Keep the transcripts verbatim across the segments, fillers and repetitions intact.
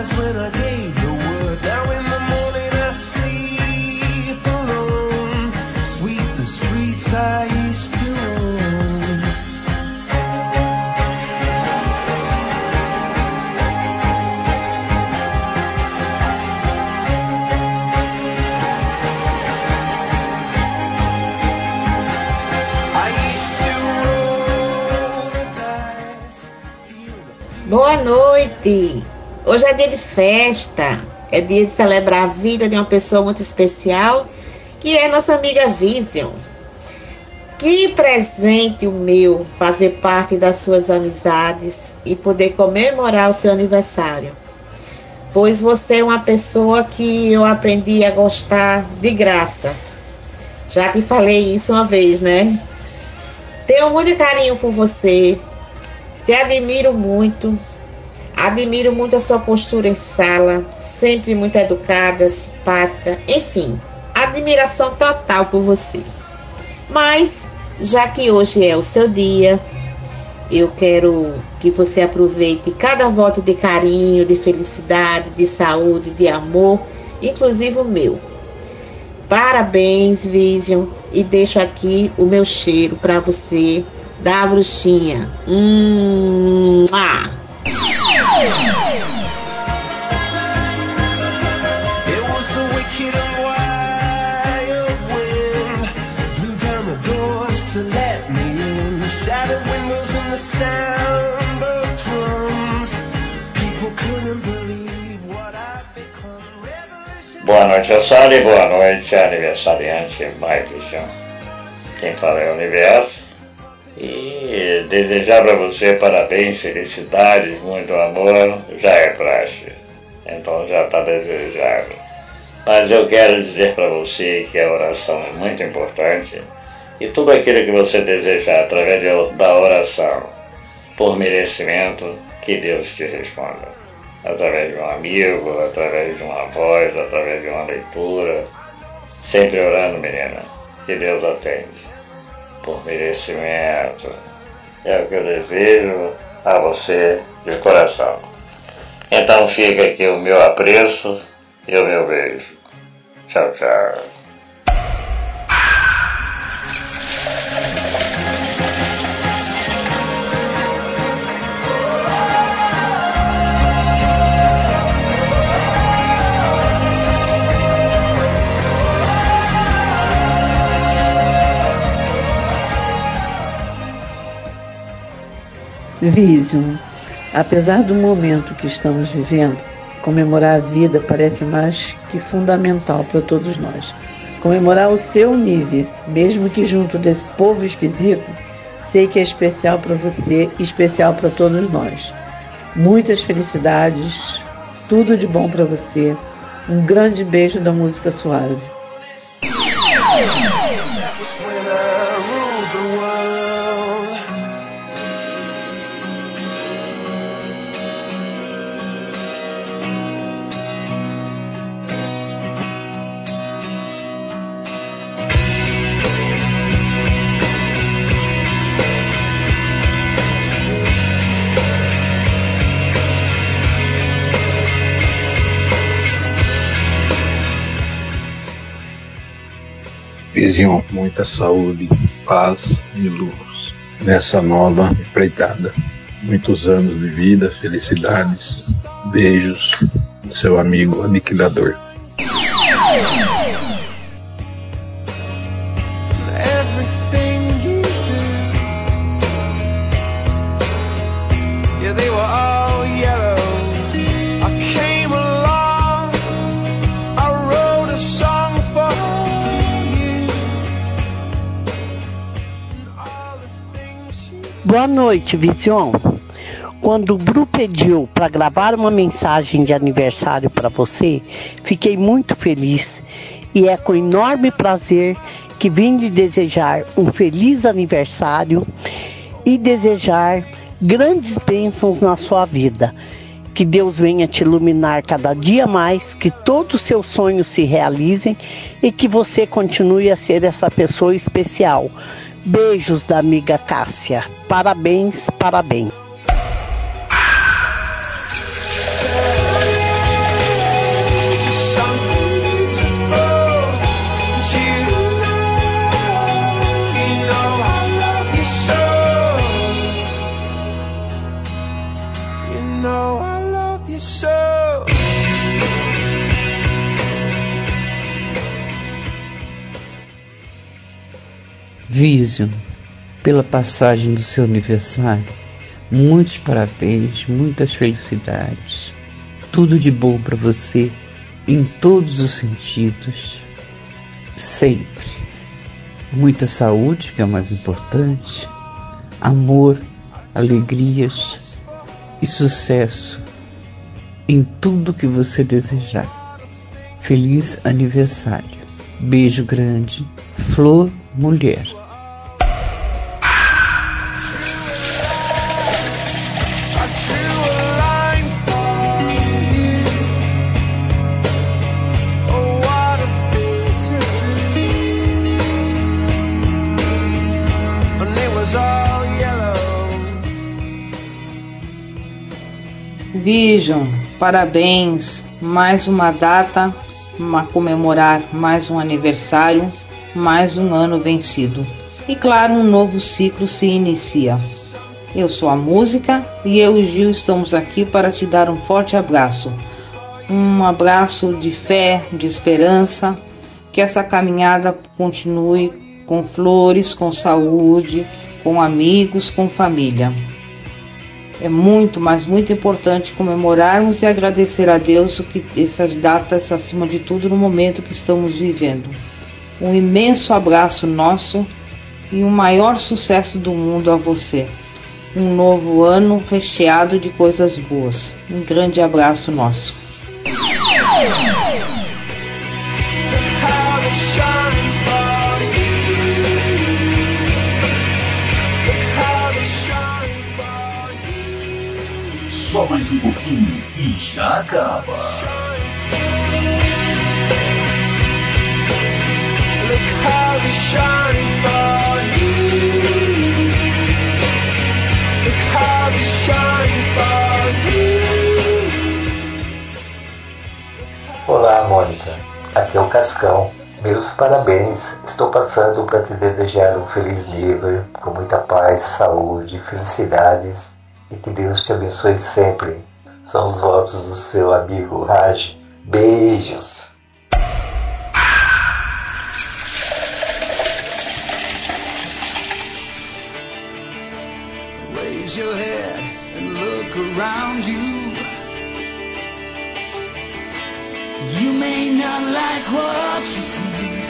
Boa noite! Hoje é dia de festa, é dia de celebrar a vida de uma pessoa muito especial, que é nossa amiga Vision. Que presente o meu fazer parte das suas amizades e poder comemorar o seu aniversário. Pois você é uma pessoa que eu aprendi a gostar de graça. Já te falei isso uma vez, né? Tenho muito carinho por você. Te admiro muito, admiro muito a sua postura em sala, sempre muito educada, simpática, enfim, admiração total por você. Mas, já que hoje é o seu dia, eu quero que você aproveite cada voto de carinho, de felicidade, de saúde, de amor, inclusive o meu. Parabéns, Vision, e deixo aqui o meu cheiro para você, da bruxinha. Hum, ah. Boa noite, Assali, boa noite, aniversariante mais Vision. Quem fala é o Universo. E desejar para você parabéns, felicidades, muito amor, já é praxe, então já está desejado. Mas eu quero dizer para você que a oração é muito importante e tudo aquilo que você desejar através de, da oração, por merecimento, que Deus te responda. Através de um amigo, através de uma voz, através de uma leitura, sempre orando, menina, que Deus atende. Por merecimento, é o que eu desejo a você de coração. Então fica aqui o meu apreço e o meu beijo. Tchau, tchau. Vision, apesar do momento que estamos vivendo, comemorar a vida parece mais que fundamental para todos nós. Comemorar o seu nível, mesmo que junto desse povo esquisito, sei que é especial para você e especial para todos nós. Muitas felicidades, tudo de bom para você. Um grande beijo da música suave. Vision, muita saúde, paz e luz nessa nova empreitada. Muitos anos de vida, felicidades, beijos do seu amigo Aniquilador. Boa noite, Vision. Quando o Bru pediu para gravar uma mensagem de aniversário para você, fiquei muito feliz e é com enorme prazer que vim lhe desejar um feliz aniversário e desejar grandes bênçãos na sua vida. Que Deus venha te iluminar cada dia mais, que todos os seus sonhos se realizem e que você continue a ser essa pessoa especial. Beijos da amiga Cássia. Parabéns, parabéns. know I love you so. Vision, pela passagem do seu aniversário, muitos parabéns, muitas felicidades, tudo de bom para você em todos os sentidos, sempre. Muita saúde, que é o mais importante, amor, alegrias e sucesso em tudo que você desejar. Feliz aniversário. Beijo grande. Flor Mulher. Vision, parabéns, mais uma data, a comemorar mais um aniversário, mais um ano vencido. E claro, um novo ciclo se inicia. Eu sou a Música e eu e Gil estamos aqui para te dar um forte abraço. Um abraço de fé, de esperança, que essa caminhada continue com flores, com saúde, com amigos, com família. É muito, mas muito importante comemorarmos e agradecer a Deus o que essas datas, acima de tudo, no momento que estamos vivendo. Um imenso abraço nosso e o maior sucesso do mundo a você. Um novo ano recheado de coisas boas. Um grande abraço nosso. Só mais um pouquinho e já acaba. Look how we shine for you. Look how we shine for you. Olá, Mônica. Aqui é o Cascão. Meus parabéns. Estou passando para te desejar um feliz Niver, com muita paz, saúde, felicidades. E que Deus te abençoe sempre. São os votos do seu amigo Raj. Beijos. Raise your head and look around you. You may not like what you see.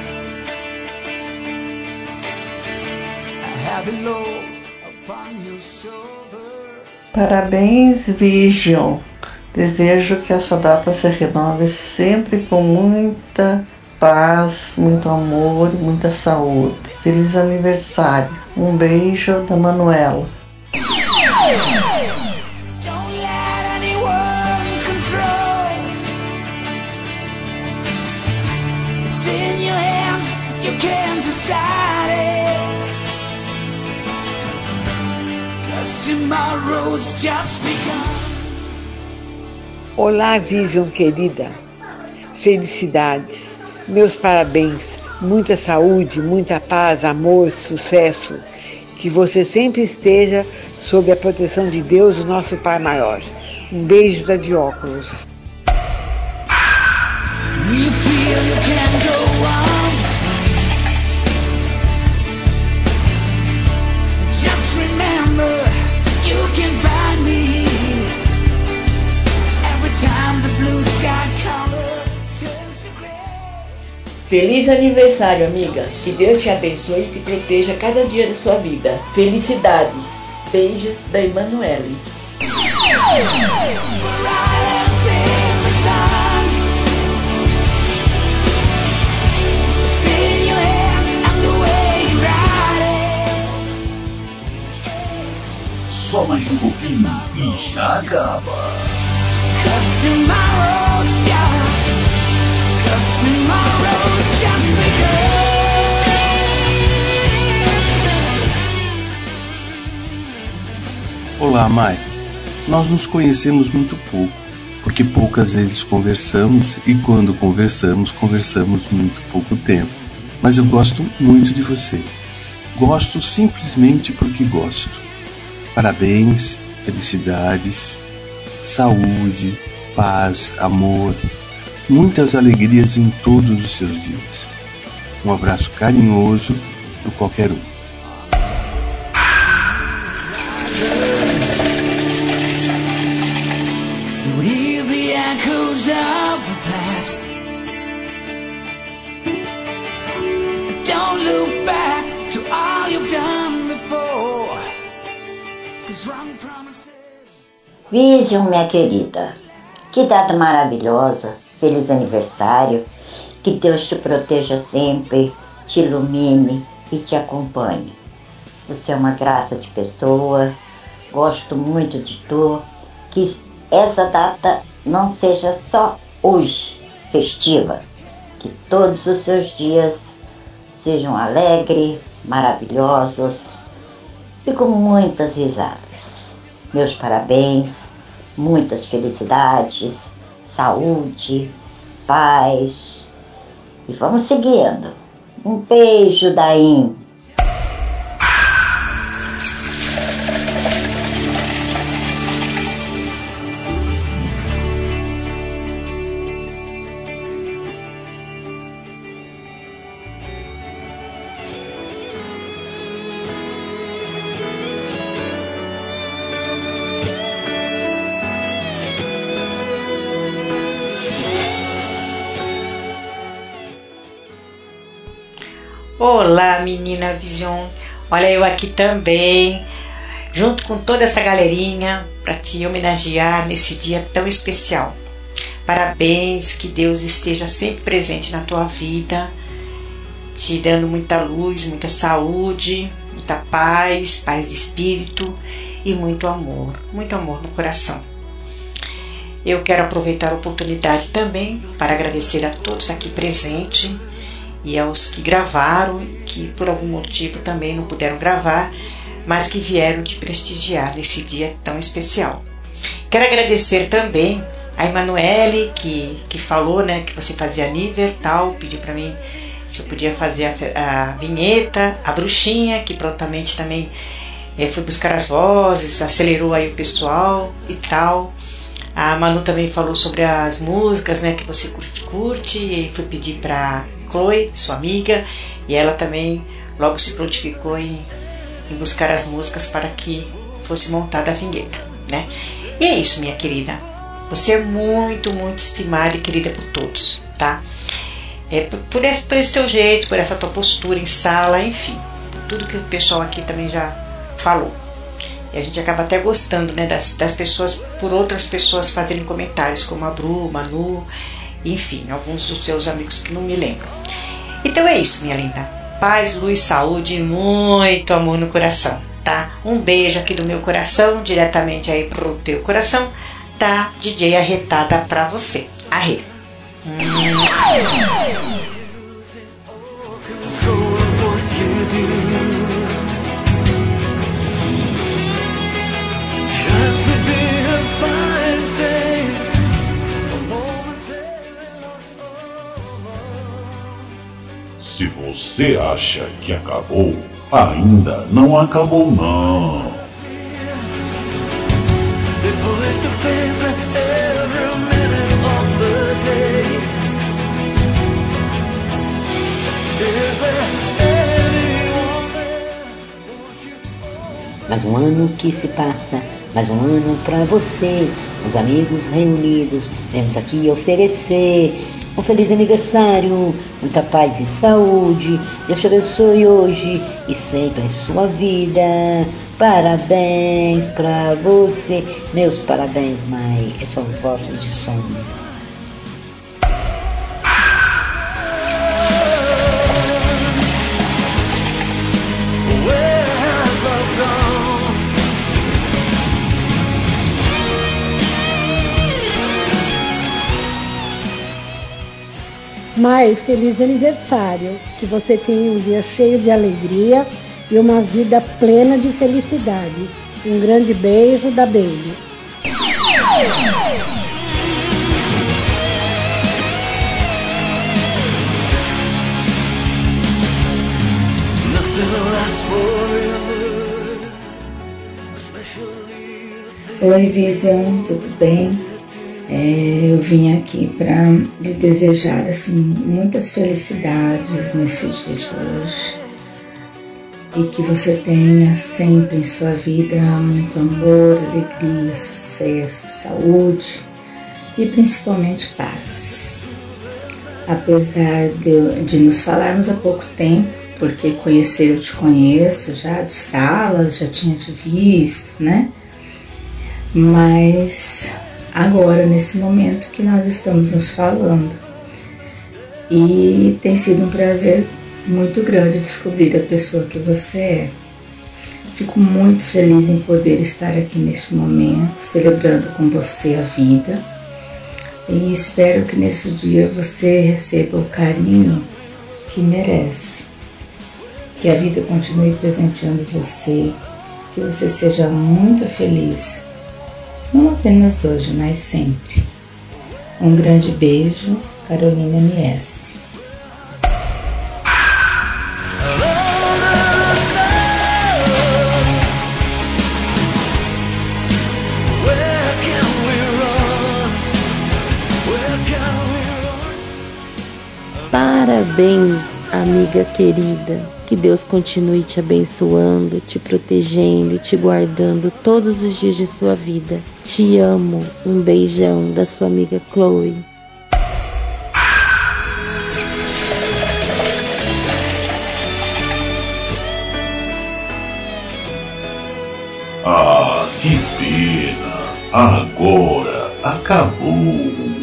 A heavy load upon your shoulders. Parabéns, Vision. Desejo que essa data se renove sempre com muita paz, muito amor, muita saúde. Feliz aniversário. Um beijo da Manuela. Olá, Vision querida. Felicidades. Meus parabéns. Muita saúde, muita paz, amor, sucesso. Que você sempre esteja sob a proteção de Deus, o nosso Pai maior. Um beijo da Dióculos. Feliz aniversário, amiga. Que Deus te abençoe e te proteja cada dia da sua vida. Felicidades. Beijo da Emanuele. Só mais um pouquinho e já acaba. Olá, Mai. Nós nos conhecemos muito pouco, porque poucas vezes conversamos e quando conversamos, conversamos muito pouco tempo. Mas eu gosto muito de você. Gosto simplesmente porque gosto. Parabéns, felicidades saúde, paz, amor, muitas alegrias em todos os seus dias. Um abraço carinhoso do qualquer um. Vision, minha querida, que data maravilhosa, feliz aniversário, que Deus te proteja sempre, te ilumine e te acompanhe. Você é uma graça de pessoa, gosto muito de tu, que essa data não seja só hoje, festiva, que todos os seus dias sejam alegres, maravilhosos e com muitas risadas. Meus parabéns, muitas felicidades, saúde, paz. E vamos seguindo. Um beijo, Daim. Olá, menina Vision, olha eu aqui também, junto com toda essa galerinha, para te homenagear nesse dia tão especial. Parabéns, que Deus esteja sempre presente na tua vida, te dando muita luz, muita saúde, muita paz, paz de espírito e muito amor, muito amor no coração. Eu quero aproveitar a oportunidade também para agradecer a todos aqui presentes, e aos que gravaram, que por algum motivo também não puderam gravar, mas que vieram te prestigiar nesse dia tão especial. Quero agradecer também a Emanuele, que, que falou, né, que você fazia nível tal, pediu para mim se eu podia fazer a, a vinheta, a Bruxinha, que prontamente também é, foi buscar as vozes, acelerou aí o pessoal e tal. A Manu também falou sobre as músicas, né, que você curte, curte e foi pedir para Chloe, sua amiga, e ela também logo se prontificou em, em buscar as músicas para que fosse montada a vinheta, né? E é isso, minha querida. Você é muito, muito estimada e querida por todos, tá? É, por, por, esse, por esse teu jeito, por essa tua postura em sala, enfim, por tudo que o pessoal aqui também já falou. E a gente acaba até gostando, né, das, das pessoas, por outras pessoas fazerem comentários, como a Bru, Manu, enfim, alguns dos seus amigos que não me lembram. Então é isso, minha linda. Paz, luz, saúde e muito amor no coração, tá? Um beijo aqui do meu coração, diretamente aí pro teu coração, da D J Arretada pra você. Arre! Hum. Se você acha que acabou, ainda não acabou não. Mais um ano que se passa, mais um ano pra você. Os amigos reunidos, vemos aqui oferecer um feliz aniversário, muita paz e saúde. Deus te abençoe hoje e sempre em sua vida. Parabéns pra você. Meus parabéns, mãe. São os votos de sono. Mai, feliz aniversário, que você tenha um dia cheio de alegria e uma vida plena de felicidades. Um grande beijo da Baby. Oi, Vision, tudo bem? É, eu vim aqui para lhe desejar assim, muitas felicidades nesse dia de hoje e que você tenha sempre em sua vida muito amor, alegria, sucesso, saúde e principalmente paz. Apesar de, de nos falarmos há pouco tempo, porque conhecer eu te conheço já de salas, já tinha te visto, né? Mas agora, nesse momento que nós estamos nos falando, e tem sido um prazer muito grande descobrir a pessoa que você é. Fico muito feliz em poder estar aqui neste momento, celebrando com você a vida, e espero que nesse dia você receba o carinho que merece, que a vida continue presenteando você, que você seja muito feliz, não apenas hoje, mas sempre. Um grande beijo, Carolina M S. Parabéns, amiga querida. Que Deus continue te abençoando, te protegendo e te guardando todos os dias de sua vida. Te amo. Um beijão da sua amiga Chloe. Ah, que pena. Agora acabou.